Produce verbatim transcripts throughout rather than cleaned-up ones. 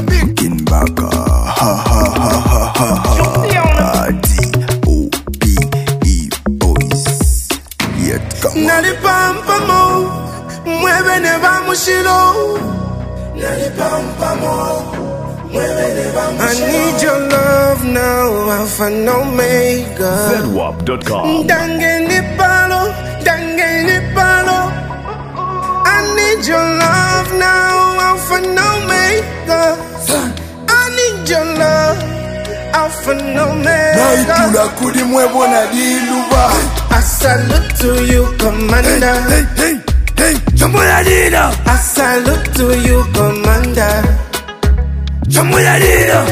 King Baka, ha ha ha ha ha ha. D O B E boys. Yet come on. Nalipampa mo, mueve ne vamos shilo. Nalipampa mo, mueve ne vamos shilo. I need your love now, Alpha and Omega. Zedwap dot com. Dange ni palo, dange ni palo. I need your love now, Alpha and Omega. I need your love, Alpha and Omega. Naitula kudi mwevo na diluba. I salute to you, Commander. Hey, hey, hey, Jambo ya dida. I salute to you, Commander. Jambo ya dida.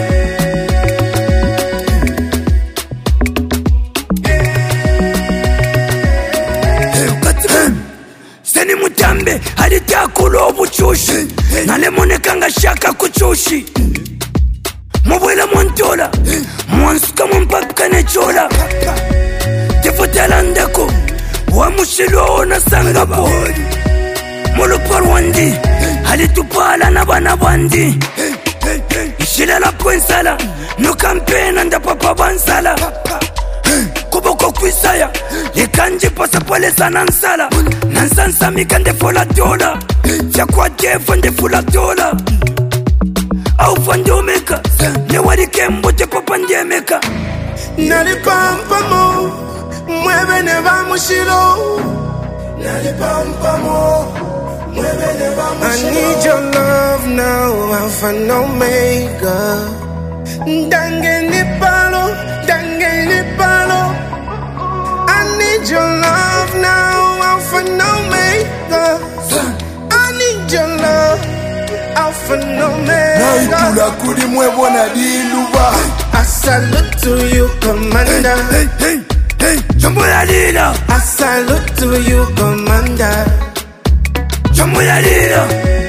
Seni mutambe halita kulo obuchushi Nalemoneka nga shaka kuchushi Mubwela montola Mwansuka mwampaka nechola Tifutela ndeko Wamushilo na sangapo Mulupa rwandi Halitupala na bana bandi Ishila la kwensala Nukampena nda papa bansala Kuboko kwisaya Likanje pasa pole sana nsala Nansansa mikande fola dola Chakwa defo nde fola dola Au fandomeka Newari kembo te papa ndemeka Nalipampa mo Mueve ne vamos shilo. Nalipampa mo Mueve ne vamos shilo. I need your love now, Alpha and Omega. Dange ni palo, dange ni palo. I need your love now, Alpha and Omega. I need your love, Alpha and Omega. Naitula kudi mwevo na diluba. I salute to you, Commander. Hey, hey, hey, Jambo ya dida. I salute to you, Commander. Jambo ya dida.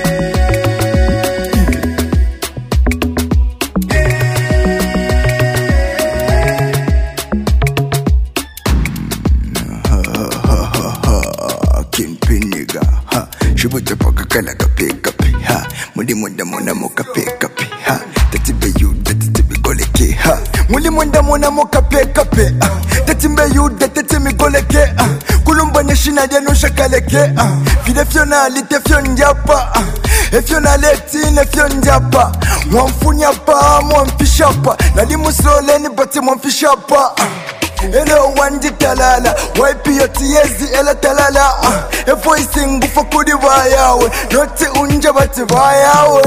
Piniga, ha, shibuja paka kala kape kape, ha, muli mwanda mwana moka pe kape, ha, tatimbe yu tatimbe gole ke, ha, muli mwanda mwana moka pe kape, ha, tatimbe yu tatimbe gole ke, ha, kulumba neshina deno shakale ke, ha, fide fiona lite fion japa, ha, e fiona leti ne fion japa, mwamfunya pa mwamfishapa, nalimu slole ni bati mwamfishapa, ha. Hello wandi talala Waipi yoti yezi ela talala uh, E voice ngufa kudi vayawe Noti unja bati vayawe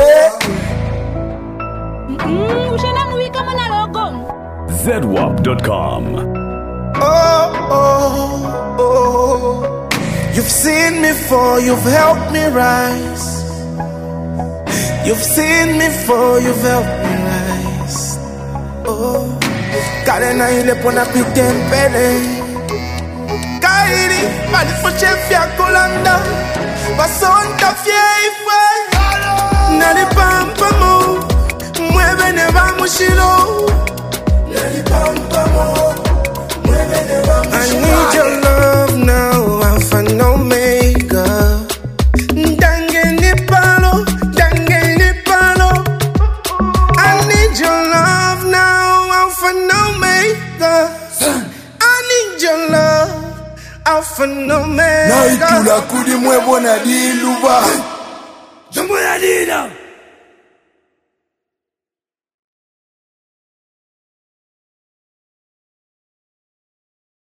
Mm, ushana muwi kama na logo Zedwap dot com. Oh, oh, oh. You've seen me fall, you've helped me rise. You've seen me fall, you've helped me rise. Oh, Karena ile pona pitempele Kairi, malifo chefia kolanda Basonta fiefwe Nalipampa mo Mueve ne vamos shilo Nalipampa mo Mueve ne vamos shilo I need your love now, Alpha and Omega. Dange ni palo, dange ni palo. I need your love now, Alpha and Omega. I need your love, Alpha and Omega. Naitula kudi mwevo na diluba. Jambo ya dida.